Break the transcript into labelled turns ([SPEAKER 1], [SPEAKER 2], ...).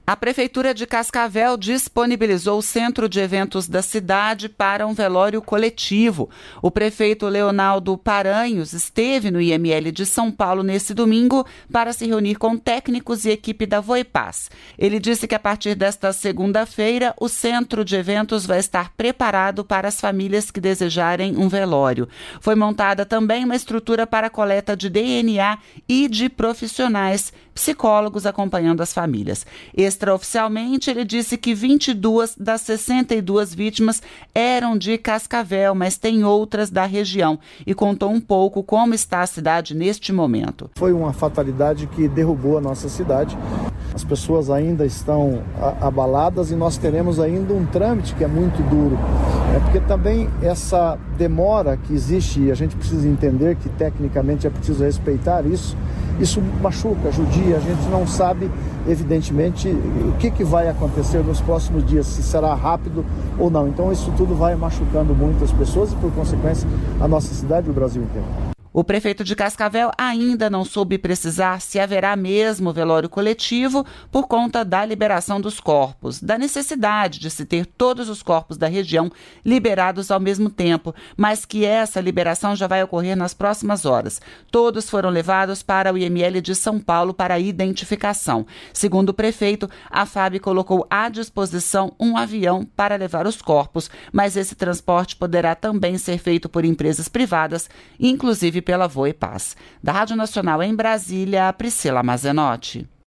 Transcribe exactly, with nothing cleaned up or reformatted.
[SPEAKER 1] A Prefeitura de Cascavel disponibilizou o centro de eventos da cidade para um velório coletivo. O prefeito Leonardo Paranhos esteve no I M L de São Paulo nesse domingo para se reunir com técnicos e equipe da Voipaz. Ele disse que a partir desta segunda-feira o centro de eventos vai estar preparado para as famílias que desejarem um velório. Foi montada também uma estrutura para a coleta de D N A e de profissionais, psicólogos acompanhando as famílias. Extraoficialmente, ele disse que vinte e duas das sessenta e duas vítimas eram de Cascavel, mas tem outras da região, e contou um pouco como está a cidade neste momento.
[SPEAKER 2] Foi uma fatalidade que derrubou a nossa cidade. As pessoas ainda estão abaladas e nós teremos ainda um trâmite que é muito duro. É porque também essa demora que existe, e a gente precisa entender que tecnicamente é preciso respeitar isso, isso machuca, judia, a gente não sabe, evidentemente, o que, que vai acontecer nos próximos dias, se será rápido ou não. Então isso tudo vai machucando muitas pessoas e, por consequência, a nossa cidade e o Brasil inteiro.
[SPEAKER 1] O prefeito de Cascavel ainda não soube precisar se haverá mesmo velório coletivo por conta da liberação dos corpos, da necessidade de se ter todos os corpos da região liberados ao mesmo tempo, mas que essa liberação já vai ocorrer nas próximas horas. Todos foram levados para o I M L de São Paulo para identificação. Segundo o prefeito, a F A B colocou à disposição um avião para levar os corpos, mas esse transporte poderá também ser feito por empresas privadas, inclusive pela Voipaz. Da Rádio Nacional em Brasília, Priscila Mazenotti.